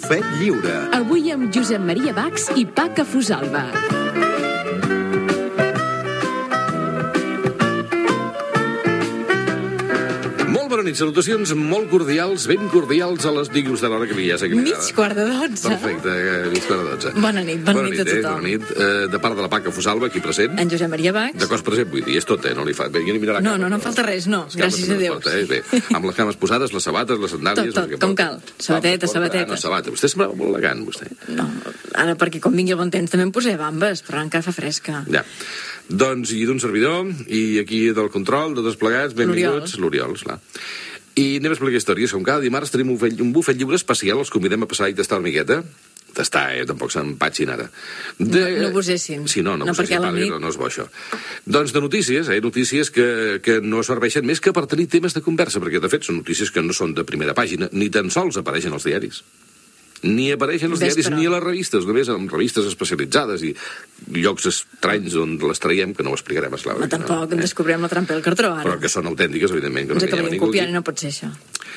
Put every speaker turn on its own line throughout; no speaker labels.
Bufet Lliure.
Avui amb Josep Maria Bax i Paca Fusalva.
Bona nit, salutacions molt cordials, ben cordials a les digues de l'hora que ja sé que m'agrada.
Mig quart de 12.
Perfecte, mig quart de 12.
Bona nit a tothom.
Bona nit, de part de la Paca Fusalva, aquí present.
En Josep Maria Bax.
De cos present, vull dir, és tot, no li fa... Bé, no mirarà
no falta res, no, gràcies a Déu.
Bé, amb les cames posades, les sabates, les sandàlies...
Tot, com cal. Sabateta.
No, sabata. Vostè sembla molt elegant, vostè.
No, ara perquè com vingui el bon temps també em posaré bambes, però encara fa fresca.
Ja. Doncs, i d'un servidor, i aquí del control, de tots plegats, benvinguts, l'Oriol, esclar. I anem a explicar històries. Com cada dimarts tenim un bufet lliure especial, els convidem a passar i tastar una miqueta. Tastar, tampoc s'empatxin ara.
No abusessin.
Sí, no abusessin, no és bo això. Doncs de notícies, notícies que no serveixen més que per tenir temes de conversa, perquè de fet són notícies que no són de primera pàgina, ni tan sols apareixen als diaris. Ni apareixen als diaris ni a les revistes, només en revistes especialitzades i llocs estranys on les traiem, que no ho explicarem, esclar.
No, tampoc descobrirem la trampa del cartró, ara.
Però que són autèntiques, evidentment.
Ens acabaríem copiant i no pot ser això.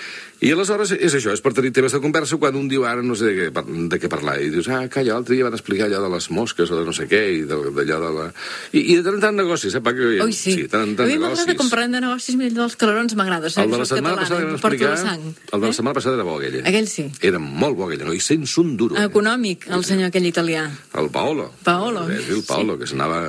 I aleshores és això, és per tenir temes de conversa quan un diu ara no sé de què parlar, i dius, calla, l'altre dia van explicar allò de les mosques o de no sé què, i d'allò de la... I de tant en tant negocis, Paca?
Ui, sí.
Tant en tant
a mi m'agrada quan parlem de negocis, mira, dels calarons m'agrada,
el de la setmana passada vam explicar... El de la setmana passada era bo,
aquell sí.
Era molt bo, aquell, no? I sense un duro.
Econòmic, el senyor aquell italià.
El Paolo. El Paolo, que s'anava...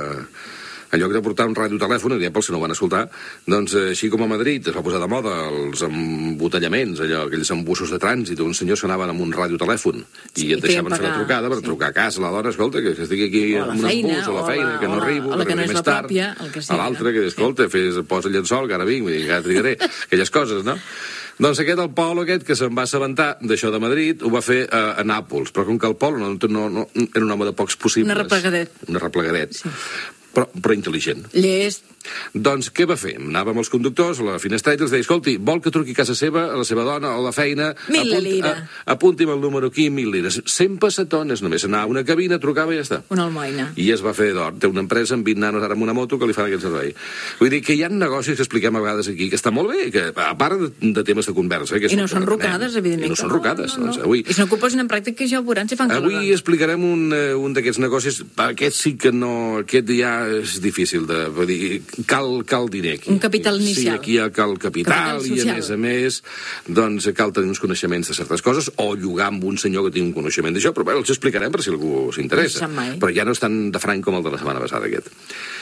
En lloc de portar un radiotelèfon, pels que no ho van escoltar, doncs així com a Madrid es va posar de moda els embotellaments, aquells embussos de trànsit, uns senyors que anaven amb un radiotelèfon i et deixaven fer la trucada per trucar a casa a la dona, escolta, que estic aquí amb un embús a la feina, que no arribo, que no més tard, a l'altre, que escolta, posa el llençol, que ara vinc, que ara trigaré, aquelles coses, no? Doncs el Paolo que se'n va assabentar d'això de Madrid, ho va fer a Nàpols, però com que el Paolo no era un home de pocs possibles... Un arreplegadet. Sí. Però intel·ligent.
Llest.
Doncs què va fer? Anava amb els conductors a la finestreta i els deia, escolti, vol que truqui a casa seva, a la seva dona, a la feina...
1.000 lira.
Apunti'm el número aquí, 1.000 lires. 100 passatones, només anava a una cabina, trucava i ja està.
Una almoina.
I es va fer d'or. Té una empresa amb 20 nanos ara amb una moto que li fan aquest servei. Vull dir que hi ha negocis que expliquem a vegades aquí, que està molt bé, que a part de temes de conversa...
I no són rocades, evidentment.
I no són rocades.
No. I si no que ho posin en pràctica ja ho veuran si fan calarons.
Avui explicarem un d'aquests negocis. Aquest sí que no... Aquest ja és difícil de... Vull dir, cal diner aquí.
Un capital inicial.
Sí, aquí cal capital i a més, doncs cal tenir uns coneixements de certes coses o llogar amb un senyor que tingui un coneixement d'això, però bé, els explicarem per si algú s'interessa. Però ja no és tan de franc com el de la setmana passada aquest.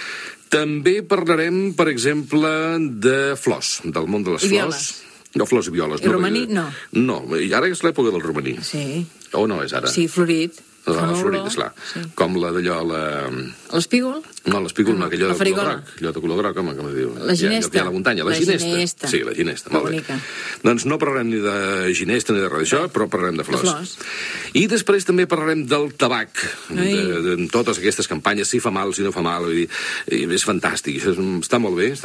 També parlarem, per exemple, de flors, del món de les flors. No, flors i violes.
I romaní, no.
No, ara és l'època del romaní.
Sí.
O no és ara?
Sí, florit.
Florit, esclar. Sí. Com la d'allò,
l'espígol?
No, l'espígol no, allò de color groc. Allò de color groc, com es diu?
La ginesta.
A la muntanya, la ginesta. Sí, la ginesta, molt bé. Doncs no parlarem ni de ginesta ni de res d'això, però parlarem de flors. I després també parlarem del tabac, de totes aquestes campanyes, si fa mal, si no fa mal, és fantàstic, està molt bé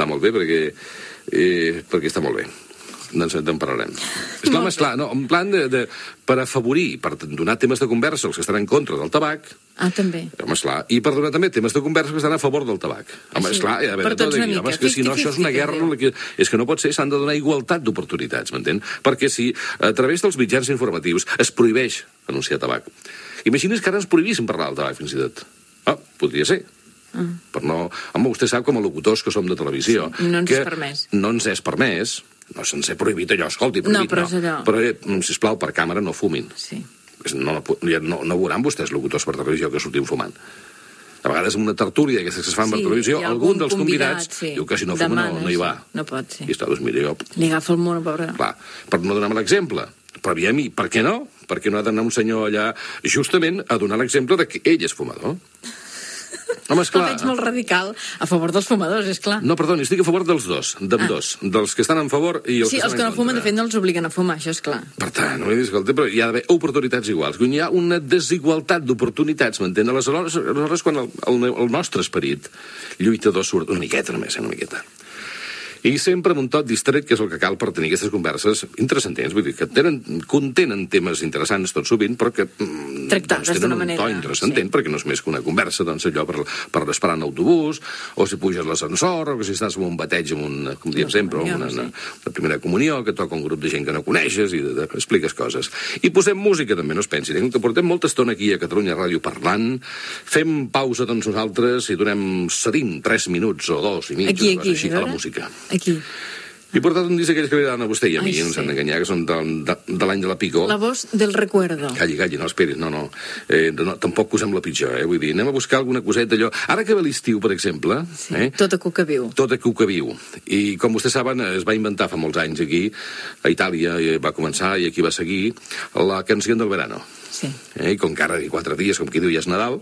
perquè està molt bé. Doncs en parlarem. Esclar, no, en plan per afavorir, per donar temes de conversa als que estan en contra del tabac.
També.
Home, esclar, i per donar també temes de conversa que estan a favor del tabac. Home, esclar, a veure, tot aquí, home, és que si no això és una guerra, és que no pot ser, s'han de donar igualtat d'oportunitats, m'entén? Perquè si a través dels mitjans informatius es prohibeix anunciar tabac, imagines que ara ens prohibissin parlar del tabac, fins i tot. Podria ser. Però no... Home, vostè sap com a locutors que som de televisió...
No ens és permès.
No ens és permès. No se'ns ha prohibit allò, escolti, prohibit,
però és allò.
Però, sisplau, per càmera no fumin.
Sí.
No veuran vostès locutors per televisió que sortim fumant. A vegades en una tertúlia d'aquestes que es fan per televisió, algun dels convidats diu que si no fuma no hi va.
No pot ser.
I està, doncs mira, jo...
Li agafa el món, pobre.
Clar, per no donar-me l'exemple. Però aviam, per què no? Per què no ha d'anar un senyor allà justament a donar l'exemple de que ell és fumador? Home, esclar.
El veig molt radical a favor dels fumadors, és clar.
No, perdoni, estic a favor dels dos, d'ambdós. Dels que estan en favor i els que estan en contra.
Sí, els que no fumen, de fet, no els obliguen a fumar, això és clar.
Per tant, però hi ha d'haver oportunitats iguals. Quan hi ha una desigualtat d'oportunitats, m'entén? Aleshores, quan el nostre esperit lluitador surt una miqueta només, una miqueta. I sempre amb un tot distret, que és el que cal per tenir aquestes converses interessantents, vull dir, que contenen temes interessants tot sovint, però que
Tractades
tenen
d'una
un
manera,
to intranscendent, perquè no és més que una conversa, doncs allò per esperar en autobús, o si puges l'ascensor, o que si estàs en un bateig, com diem sempre, una primera comunió, que toca un grup de gent que no coneixes i expliques coses. I posem música també, no es pensin, que portem molta estona aquí a Catalunya Ràdio parlant, fem pausa doncs nosaltres i cedim 3 minuts o 2 i mig,
aquí,
així a la música.
Aquí.
I portat un disc aquells que li agraden a vostè i a mi, no s'han d'enganyar, que són de l'any de la Pico.
La voz del recuerdo.
Calli, no, esperis, no. Tampoc posem la pitjor, vull dir, anem a buscar alguna coseta allò. Ara que ve l'estiu, per exemple...
Sí, Tota cuca viu.
Tota cuca viu. I com vostès saben, es va inventar fa molts anys aquí, a Itàlia, va començar i aquí va seguir, la canció del verano.
Sí.
I com que ara 4 dies, com qui diu, ja és Nadal,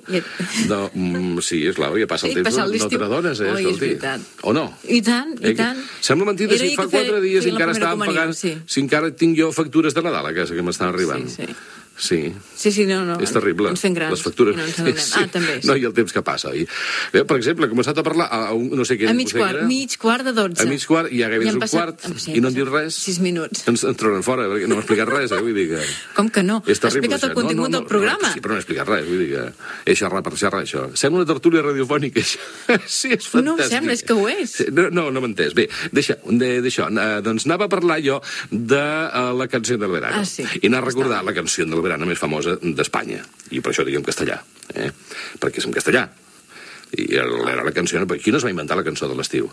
sí, és clar, ja passa el temps, no te n'adones,
Oi, és veritat.
O no?
I tant.
Sembla mentida si fa 4 dies i encara estàvem pagant, si encara tinc jo factures de Nadal a casa que m'estan arribant. Sí,
no.
És terrible.
Ens fem grans.
Les factures.
I no ens n'adonem. També.
No, i el temps que passa. Per exemple, he començat a parlar no sé què...
A mig quart de 12.
A mig quart, i ja gairebé és un quart, i no han dit res.
6 minuts.
Ens trauran fora, perquè no m'ha explicat res, vull dir que...
Com que no?
És terrible,
ha explicat el contingut del programa.
Sí, però no ha explicat res, vull dir que... És xerrar per xerrar, això. Sembla una tertúlia radiofònica, això. Sí, és fantàstic.
No em sembla, és que ho és.
No m'he entès. Bé, d'això. Doncs anava a parlar jo de la canció del verano. I anar a recordar la canció del verano més famosa d'Espanya. I per això diguem castellà. Perquè és en castellà. I era la canció... Qui no es va inventar la cançó de l'estiu?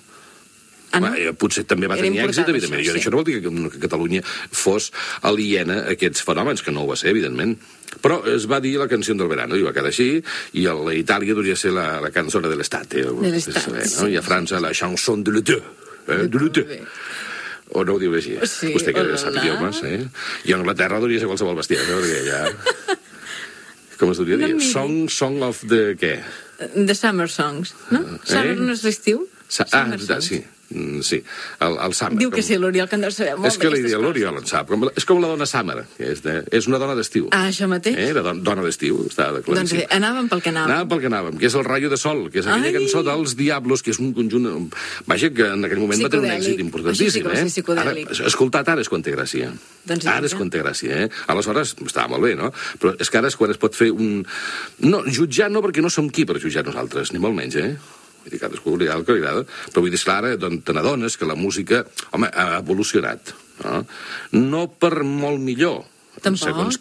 Potser també va tenir èxit, evidentment. Això no vol dir que Catalunya fos aliena a aquests fenòmens, que no ho va ser, evidentment. Però es va dir la canció del verano, i va quedar així, i a Itàlia hauria de ser la cançó de l'estat. I a França la chanson de l'été. De l'été. O no ho diu així?
Sí,
vostè que sap idiomes, I a Anglaterra hauria de ser qualsevol bestiar, perquè ja... Com es hauria de dir? Song of the què?
The Summer Songs, no? Summer no és l'estiu?
Sí. Sí, el Summer.
Diu que sí, l'Oriol, que en deu saber molt
d'aquestes coses. És que l'Oriol en sap. És com la dona Summer, és una dona d'estiu.
Això mateix.
La dona d'estiu, està de claríssim.
Doncs bé, anàvem pel que anàvem.
Que és el Rayo de Sol, que és aquella cançó dels Diablos, que és un conjunt... Vaja, que en aquell moment va tenir un èxit importantíssim. Escoltat ara és quan té gràcia. Ara és quan té gràcia, Aleshores, estava molt bé, no? Però és que ara és quan es pot fer un... No, jutjar no, perquè no som qui per jutjar nosaltres, ni molt menys, Vull dir, cadascú li agrada el que li agrada, però vull dir, clar, te n'adones que la música, ha evolucionat. No per molt millor, en segons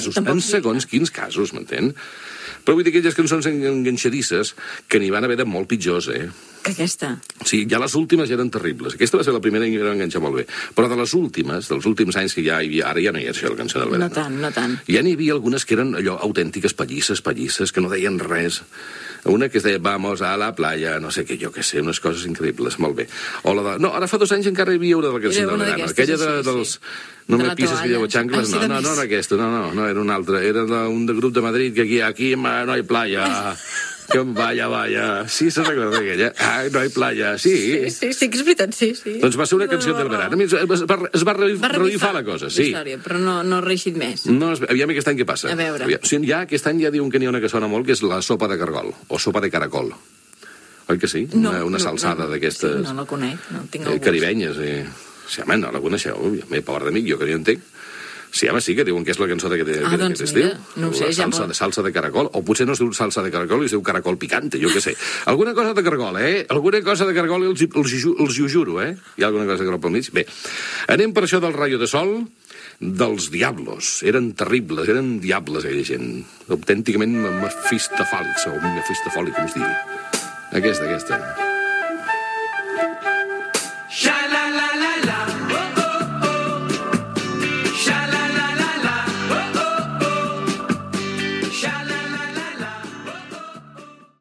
quins casos, m'entén? Però vull dir, aquelles cançons enganxadisses que n'hi van haver de molt pitjors,
Que aquesta?
Sí, ja les últimes ja eren terribles. Aquesta va ser la primera i em va enganxar molt bé. Però de les últimes, dels últims anys que ja hi havia, ara ja no hi ha això, la cançó del verano.
No tant.
Ja n'hi havia algunes que eren allò autèntiques pallisses, que no deien res. Una que es deia Vamos a la playa, no sé què, jo què sé, unes coses increïbles, molt bé. O la de... No, ara fa 2 anys encara hi havia una de la cançó del verano. Aquella dels... No me pises que llevo xancles, no era aquesta, no, era una altra. Era un grup de Madrid que aquí no hi playa... Que vaya. Sí, se'n recorda aquella? No hi playa, sí.
Sí, que és veritat, sí.
Doncs va ser una canció del verano. Es va revifar la cosa, sí.
Però no ha reeixit més.
No, aviam aquest any què passa.
A veure.
Aquest any ja diuen que n'hi ha una que sona molt, que és la sopa de cargol, o sopa de caracol. Oi que sí? Una salsada d'aquestes...
No la conec, no tinc el gust.
Caribenyes, Sí, home, no la coneixeu. Pobre d'amic, jo que no entenc. Sí, home, sí, que diuen que és la cançó d'aquest estiu.
No ho sé,
salsa de caracol. O potser no es diu salsa de caracol, es diu caracol picante, jo què sé. Alguna cosa de caragol, Alguna cosa de caragol els ho juro, Hi ha alguna cosa de caragol pel mig? Bé, anem per això del Rayo de Sol, dels Diablos. Eren terribles, eren diables, aquella gent. Autènticament mefistofòlics, com es digui. Aquesta.